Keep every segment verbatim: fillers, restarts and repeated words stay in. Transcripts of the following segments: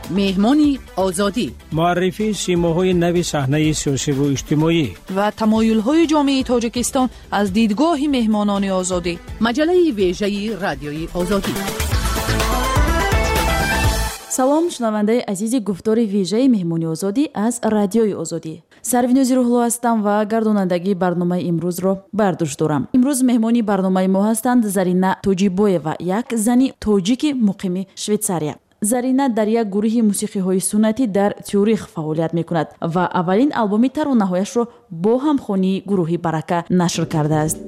مهمانی آزادی، معرفی سیماهای نوی صحنه سیاسی و اجتماعی و تمایل‌های جامعه تاجیکستان از دیدگاه مهمانان آزادی. مجله ویژه رادیوی آزادی. سلام شنونده عزیز گفتار ویژه مهمانی آزادی از رادیوی آزادی. سروینوزی روحلو هستم و گردانندگی برنامه امروز را بر دوش دارم. امروز مهمانی برنامه ما هستند زرینا توجیبویوا، یک زنی تاجیک مقیم شویتساریا. زرینا در یک گروه موسیقی های سنتی در تیوریخ فعالیت می کند و اولین آلبوم ترانه‌هایش را با همخوانی گروه برکه نشر کرده است.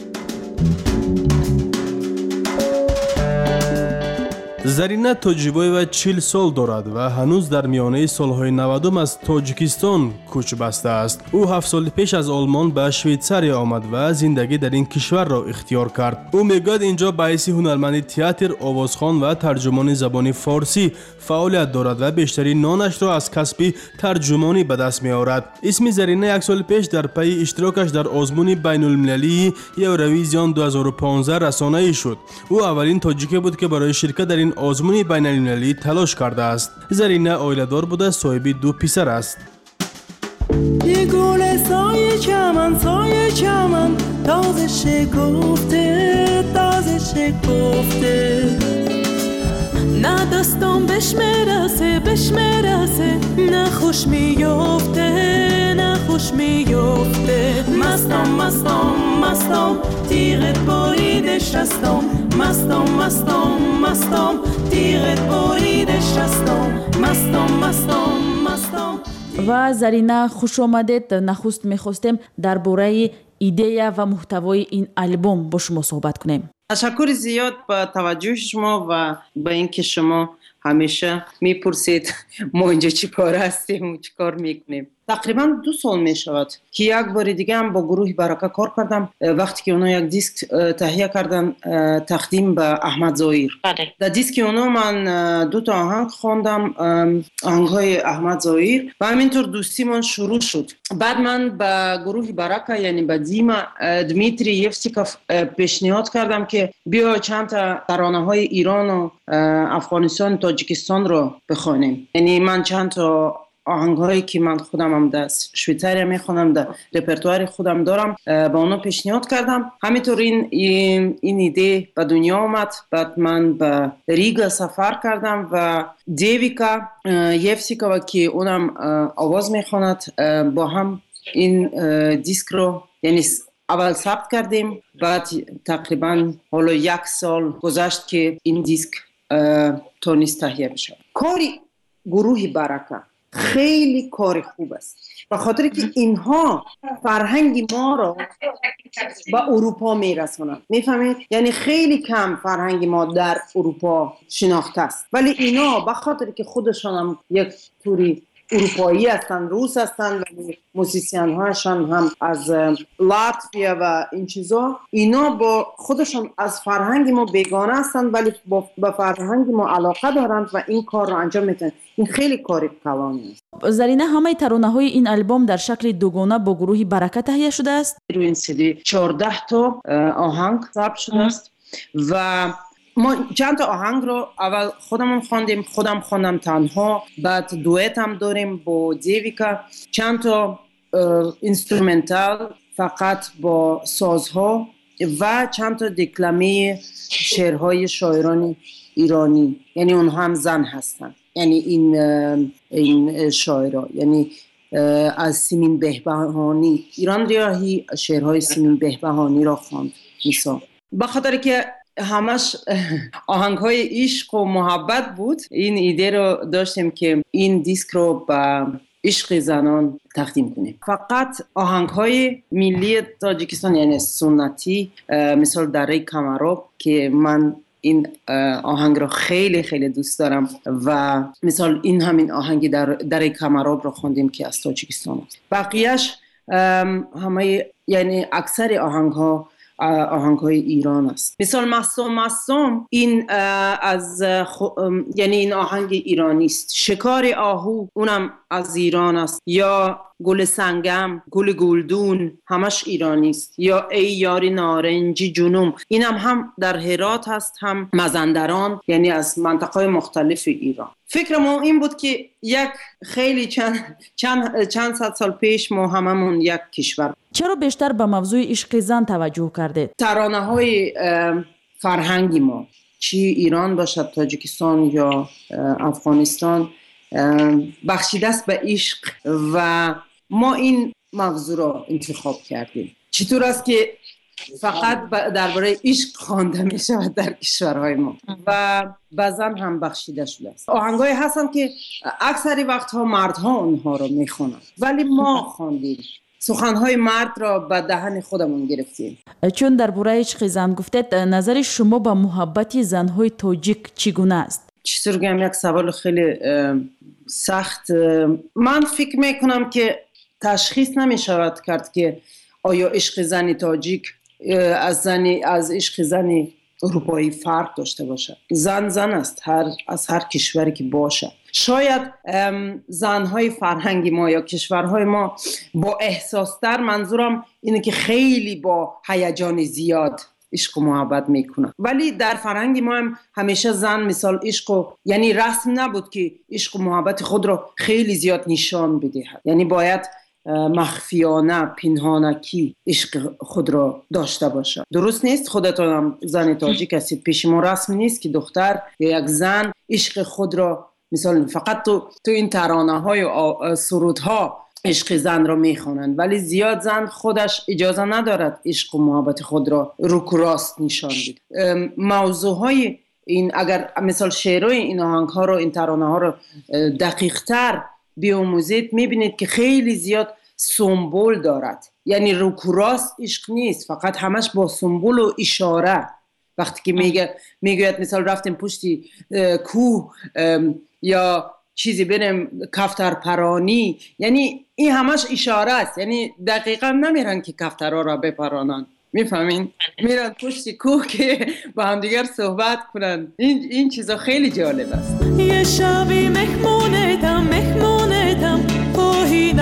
زرینا توجیبویوا چهل سال دارد و هنوز در میانه سالهای نود از تاجیکستان کوچ بسته است. او هفت سال پیش از آلمان به شویتساریا آمد و زندگی در این کشور را اختیار کرد. او میگوید اینجا به حیث هنرمند تئاتر، آوازخوان و ترجمان زبان فارسی فعالیت دارد و بیشتری نانش را از کسب ترجمانی به دست می آورد. اسم زرینا یک سال پیش در پی اشتراکش در آزمون بین المللی یورویزیون دو هزار و پانزده رسانه‌ای شد. او اولین تاجیکی بود که برای شرکت در این آزمون بین المللی تلاش کرده است. زرینا عائله‌دار بوده، صاحب دو پسر است. یه گل سایه چمن سایه چمن تازه شکفته تازه شکفته، نه دستم بهش میرسه بهش میرسه، نه خوش میفته نه خوش میفته. مستم مستم مستم تیغت بریده شستم، مستم مستم مستم تیغت بریده شستم، مستم مستم مستم. و زرینا خوش آمدید. نخست میخواستیم درباره ایده و محتوای این آلبوم با شما صحبت کنیم. تشکر زیاد با توجه شما و با اینکه شما همیشه میپرسید ما اینجا چی کار هستیم و چی کار میکنیم. تقریبا دو سال میشود که یک بار دیگه هم با گروه برکه کار کردم، وقتی که اونا یک دیسک تهیه کردن تقدیم به احمد ظاهر. در دیسک اونا من دو تا آهنگ خواندم، آهنگ‌های احمد ظاهر، و همینطور دوستیمون شروع شد. بعد من به گروه برکه یعنی به دیما دمیتری یفسیکوف پیشنهاد کردم که بیا چند تا ترانه‌های ایران و افغانستان تاجیکستان رو بخوانیم. یعنی من چند تا آهنگ‌هایی که من خودم هم در شویتساریا میخونم در رپرتوار خودم دارم با اونا پیشنهاد کردم. همینطور این این ایده به دنیا آمد. بعد من به ریگا سفر کردم و دیویکا یفسیکووا که اونم آواز میخواند با هم این دیسک رو یعنی اول ثبت کردیم. بعد تقریبا حالا یک سال گذشت که این دیسک تونست تهیه بشه. کاری گروه برکه خیلی کار خوب است، به خاطر که اینها فرهنگ ما را به اروپا میرسونند. میفهمید؟ یعنی خیلی کم فرهنگ ما در اروپا شناخته است، ولی اینا به خاطر که خودشان هم یک توری اروپایی هستند، روس هستند، ولی موسیقین هاشون هم از لاتویا و این چیزا، اینا با خودشون از فرهنگ ما بیگانه هستند ولی با فرهنگ ما علاقه دارند و این کار رو انجام میدن. این خیلی کاری کلانی است. زرینا همه ترانه‌های این آلبوم در شکل دوگانه با گروه برکه تهیه شده است. روی این سیدی چهارده تا آهنگ ثبت شده است و ما چند تا آهنگ رو اول خودمون خواندیم، خودم خواندم تنها، بعد دوئت هم داریم با دیویکا، چند تا اینسترومنتال فقط با سازها و چند تا دکلمه شعرهای شاعران ایرانی، یعنی اونها هم زن هستن. یعنی این این شاعرها یعنی از سیمین بهبهانی، ایران ریاهی شعرهای سیمین بهبهانی را خواند مثلا. بخاطر که همش آهنگ‌های عشق و محبت بود، این ایده رو داشتیم که این دیسک رو به عشق زنان تقدیم کنیم. فقط آهنگ‌های ملی تاجیکستان یعنی سنتی، مثل دره کمراب که من این آهنگ رو خیلی خیلی دوست دارم و مثال این همین آهنگی در دره کمراب رو خوندیم که از تاجیکستان است. بقیهش همه یعنی اکثر آهنگ‌ها آهنگ‌های ایران است. مثال مستم مستم این از خو... یعنی این آهنگ ایرانی است. شکار آهو اونم از ایران است. یا گل سنگم، گل گلدون همش ایرانی است. یا ای یاری نارنجی جنوم اینم هم در هرات هست، هم مازندران، یعنی از مناطق مختلف ایران. فکرم این بود که یک خیلی چند چند چند صد سال پیش ما هممون یک کشور. چرا بیشتر به موضوع عشق زن توجه کردید؟ ترانه‌های فرهنگی ما، چی ایران باشد، تاجیکستان یا افغانستان، بخشیده است به عشق و ما این موضوع را انتخاب کردیم. چطور است که فقط درباره عشق خوانده می شود در کشورهای ما و بعضا هم بخشیده شده است. آهنگای هستن که اکثر وقتها مردها اونها رو می خوانند، ولی ما خواندیم، سخنهای مرد را به دهن خودمون گرفتیم. چون درباره عشق زن گفتید، نظر شما به محبت زنهای تاجیک چگونه است؟ چطور گم یک سوال خیلی سخت. من فکر میکنم که تشخیص نمی شود کرد که آیا عشق زن تاجیک از زنی از عشق زن اروپایی فرق داشته باشد. زن زن است، هر از هر کشوری که باشه. شاید زنهای فرهنگی ما یا کشورهای ما با احساستر، منظورم اینه که خیلی با هیجان زیاد عشق و محبت میکنن، ولی در فرهنگ ما هم همیشه زن مثال عشق و یعنی رسم نبود که عشق و محبت خود را خیلی زیاد نشان بدهد، یعنی باید مخفیانه پنهانکی عشق خود را داشته باشه. درست نیست. خودتون هم زن تاجیک هستید، پیش ما رسم نیست که دختر یا یک زن عشق خود را مثلا فقط تو تو این ترانه های و سرودها عشق زن را میخوانند، ولی زیاد زن خودش اجازه ندارد عشق و محبت خود را رو راست نشان بده. موضوع های این اگر مثال شعرهای این آهنگ ها رو، این ترانه ها رو دقیق تر بیاموزید، میبینید که خیلی زیاد سمبول دارد، یعنی رو راست عشق نیست، فقط همش با سمبول و اشاره. وقتی که میگه میگوید مثال رفتیم پشتی کوه یا چیزی بریم کفتر پرانی، یعنی این همش اشاره است، یعنی دقیقا نمیرن که کفترها را بپرانن، میفهمین؟ میرن پشت کوه که با هم دیگر صحبت کنن. این این چیزا خیلی جالب است. یه شبی مهمونتم مهمونتم، خواهی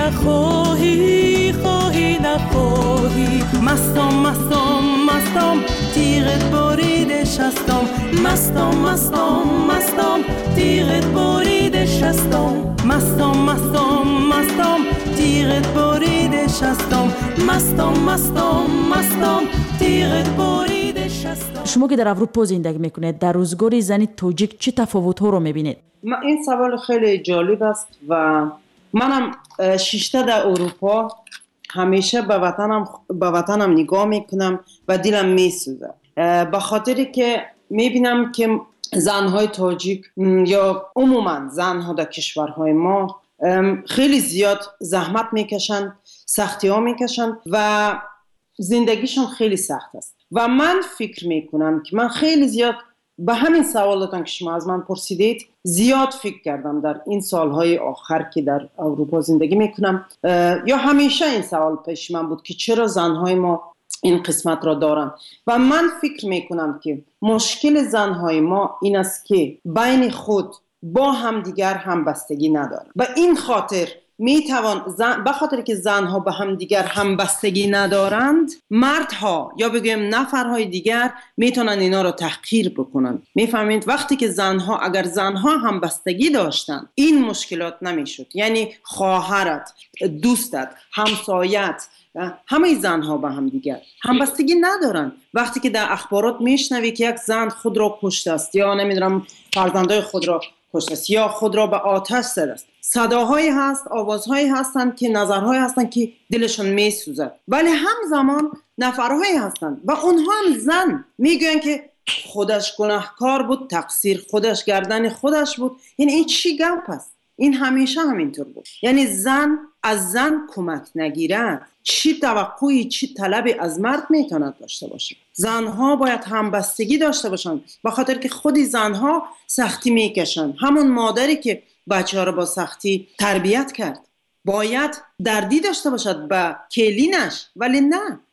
نخواهی خواهی نخواهی، مستم مستم مستم تیغت برید شستم، مستم مستم مستم تیغت برید شستم، مستم مستم مستم تیغت برید شستم، مستم مستم مستم تیغت برید شستم. شما که در اروپا زندگی میکنید، در روزگار زن تاجیک چه تفاوت‌ها رو میبینید؟ این سوال خیلی جالب است و منم شیشته در اروپا همیشه به وطنم به وطنم نگاه میکنم و دلم میسوزه، به خاطری که میبینم که زنهای تاجیک یا عموما زنها در کشورهای ما خیلی زیاد زحمت میکشند، سختی ها میکشند و زندگیشون خیلی سخت است. و من فکر میکنم که من خیلی زیاد به همین سوالاتان که شما از من پرسیدید زیاد فکر کردم در این سالهای آخر که در اروپا زندگی میکنم، یا همیشه این سوال پیش من بود که چرا زنهای ما این قسمت را دارن. و من فکر میکنم که مشکل زنهای ما این است که بین خود با هم دیگر همبستگی ندارن. و این خاطر میتوان زن... به خاطر که زنها به هم دیگر همبستگی ندارند، مردها یا بگویم نفرهای دیگر میتونن اینا رو تحقیر بکنن. میفهمید؟ وقتی که زنها اگر زنها همبستگی داشتن این مشکلات نمیشد. یعنی خواهرت، دوستت، همسایت، همه زنها به هم دیگر همبستگی ندارن. وقتی که در اخبارات میشنوی که یک زن خود را کشته است یا نمیدونم فرزندای خود را کشته است یا خود را به آتش زده است، صداهایی هست، آوازهایی هستند که نظرهایی هستند که دلشون میسوزد، ولی همزمان نفرهایی هستند و اونها هم زن میگوین که خودش گناهکار بود، تقصیر خودش، گردن خودش بود. یعنی این چی گپ است؟ این همیشه همینطور بود. یعنی زن از زن کمک نگیرد چی توقعی چی طلبی از مرد میتوند داشته باشه؟ زنها باید همبستگی داشته باشند، به خاطر که خودی زنها سختی میکشند. همون مادری که بچه ها رو با سختی تربیت کرد باید دردی داشته باشد به کلینش، ولی نه،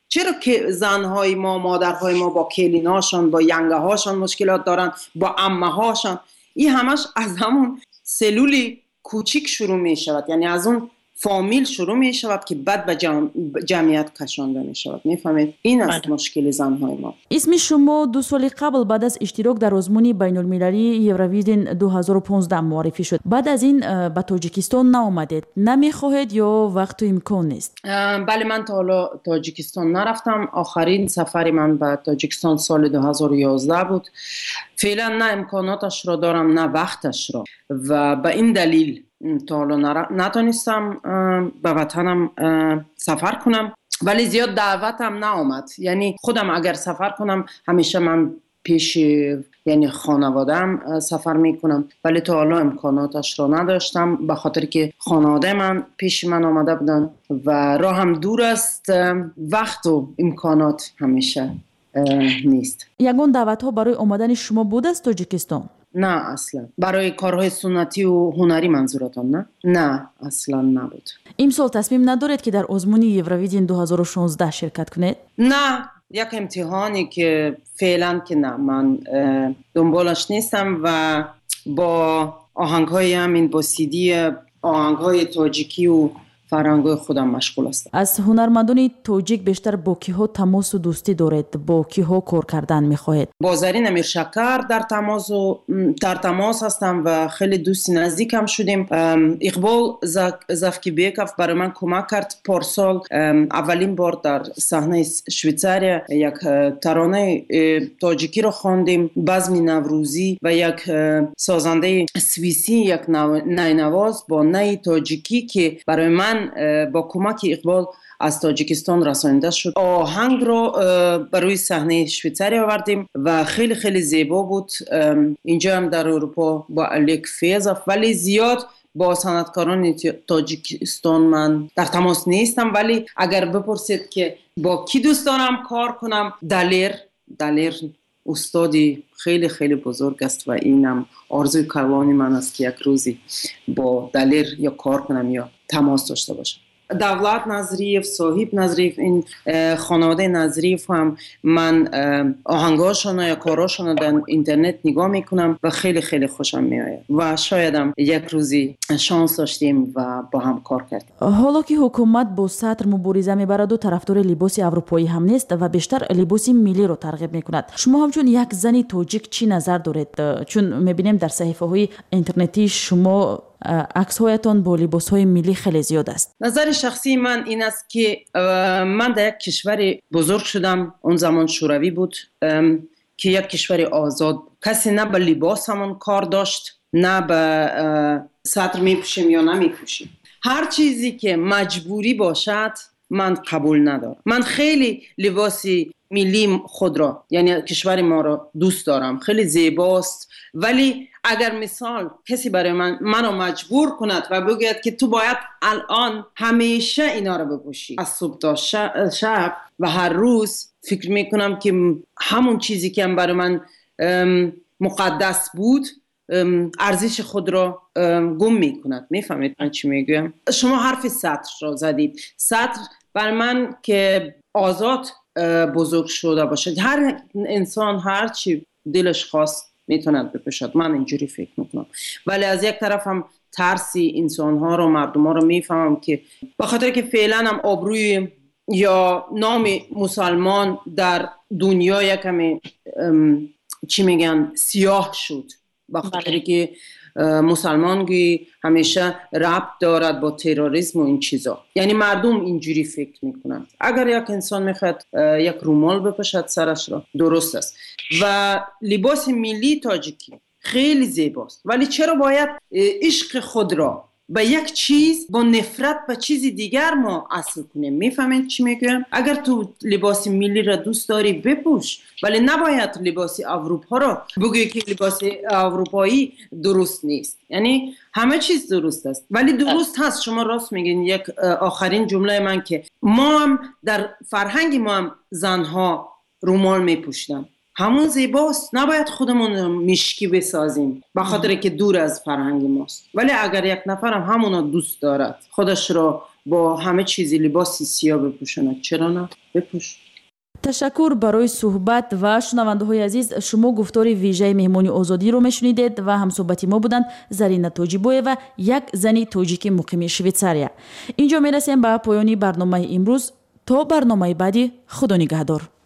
چرا که زنهای ما، مادرهای ما با کلیناشان، با ینگه هاشان مشکلات دارن، با عمه هاشان؟ این همش از همون سلولی کوچیک شروع می شود، یعنی از اون فامیل شروع می شود که بعد به جم... جمعیت کشانده می شود. میفهمید؟ این است مشکل زنهای ما. اسم شما دو سال قبل بعد از اشتراک در آزمون بین المللی یورویژن دو هزار و پانزده معرفی شد. بعد از این به تاجیکستان نآمدید. نمیخواهید یا وقت و امکان نیست؟ بله، من تا حالا تاجیکستان نرفتم. آخرین سفر من به تاجیکستان سال دو هزار و یازده بود. فعلا نه امکاناتش را دارم نه وقتش را و به این دلیل تا حالا نتونستم به وطنم سفر کنم، ولی زیاد دعوتم نآمد. یعنی خودم اگر سفر کنم همیشه من پیش یعنی خانواده‌ام سفر میکنم، ولی تا حالا امکاناتش را نداشتم به خاطر که خانواده من پیش من آمده بودن و راه هم دور است، وقت و امکانات همیشه نیست. یگان دعوت ها برای آمدن شما بود از تاجیکستان؟ نه اصلا. برای کارهای سنتی و هنری منظورتان؟ نه نه اصلا نبود. امسال تصمیم ندارید که در آزمون یورویژن دو هزار و شانزده شرکت کنید؟ نه، یک امتحانی که فعلا که نه، من دنبالش نیستم و با آهنگ‌های همین با سیدی آهنگ‌های تاجیکی و فرهنگ‌های خودم مشغول هستم. از هنرمندان تاجیک بیشتر با کیها تماس و دوستی دارید؟ با کیها کار کردن می‌خواهید؟ با زرین امیرشکر در تماس و در تماس هستم و خیلی دوستی نزدیکم شدیم. اقبال زفکیبیکوف برای من کمک کرد پارسال. اولین بار در صحنه شویتزاریا یک ترانه تاجیکی رو خواندیم، بزم نوروزی، و یک سازنده سوئیسی، یک نینواز با نی تاجیکی که برای من با کمک اقبال از تاجیکستان رسانیده شد. آهنگ رو بروی صحنه شویتزاریا آوردیم و خیلی خیلی زیبا بود. اینجا هم در اروپا با الیک فیضف، ولی زیاد با صنعتکاران تاجیکستان من در تماس نیستم. ولی اگر بپرسید که با کی دوست دارم کار کنم، دلیر دلیر استادی خیلی خیلی بزرگ است و اینم آرزوی کلانی من است که یک روزی با دلیر یا کار کنم یا تماس داشته باشم. دولت نظریف، صاحب نظریف، این خانواده نظریف هم من آهنگاشون یا کاراشون در اینترنت نگاه میکنم و خیلی خیلی خوشم میآید و شایدم یک روزی شانس داشتیم و با هم کار کردیم. حالا که حکومت با سطر مبارزه میبرد و طرفدار لباس اروپایی هم نیست و بیشتر لباس ملی رو ترغیب میکند، شما همچون یک زنی تاجیک چی نظر دارید؟ چون میبینیم در صحیفه های اینترنتی شما عکس هایتان با لباس های ملی خیلی زیاد است. نظر شخصی من این است که من در یک کشور بزرگ شدم، اون زمان شوروی بود که یک کشور آزاد، کسی نه به لباس همون کار داشت نه به سطر میپوشیم یا نمیپوشیم. هر چیزی که مجبوری باشد من قبول ندارم. من خیلی لباسی ملی خود را یعنی کشور ما را دوست دارم، خیلی زیباست، ولی اگر مثال کسی برای من منو مجبور کند و بگوید که تو باید الان همیشه اینا رو بپوشی از صبح تا شب و هر روز، فکر میکنم که همون چیزی که هم برای من مقدس بود ارزش خود را گم میکند. میفهمید من چی میگویم؟ شما حرف سطر را زدید. سطر برای من که آزاد بزرگ شده باشد، هر انسان هر چی دلش خواست میتوند بپوشد، من اینجوری فکر میکنم. ولی از یک طرف هم ترسی انسانها رو، مردم ها رو میفهمم که بخاطر که فعلا هم آبروی یا نام مسلمان در دنیا یکمی چی میگن سیاه شد، بخاطر که مسلمانگی همیشه ربط دارد با تروریسم و این چیزا. یعنی مردم اینجوری فکر میکنن. اگر یک انسان میخواد یک رومال بپوشد سرش را، درست است. و لباس ملی تاجیکی خیلی زیباست، ولی چرا باید عشق خود را به یک چیز با نفرت به چیز دیگر ما اصل کنیم؟ میفهمید چی میگم؟ اگر تو لباس ملی را دوست داری بپوش، ولی نباید لباس اروپا را بگویی که لباس اروپایی درست نیست. یعنی همه چیز درست است، ولی درست هست. شما راست میگین. یک آخرین جمله من که ما هم در فرهنگ ما هم زنها رومال میپوشیدن، همون زیباست. نباید خودمون مشکی بسازیم بخاطر که دور از فرهنگ ماست. ولی اگر یک نفر هم همون دوست دارد، خودش را با همه چیزی لباسی سیاه بپوشند. چرا نه؟ بپوش. تشکر برای صحبت و شنونده‌های عزیز. شما گفتار ویژه مهمانی آزادی رو میشنیدید و همصحبت ما بودند زرینه توجیبویوا، یک زنی توجیک مقیم شویتساریا. اینجا میرسیم به پایان برنامه امروز. تا برنامه بعدی، خدا نگهدار.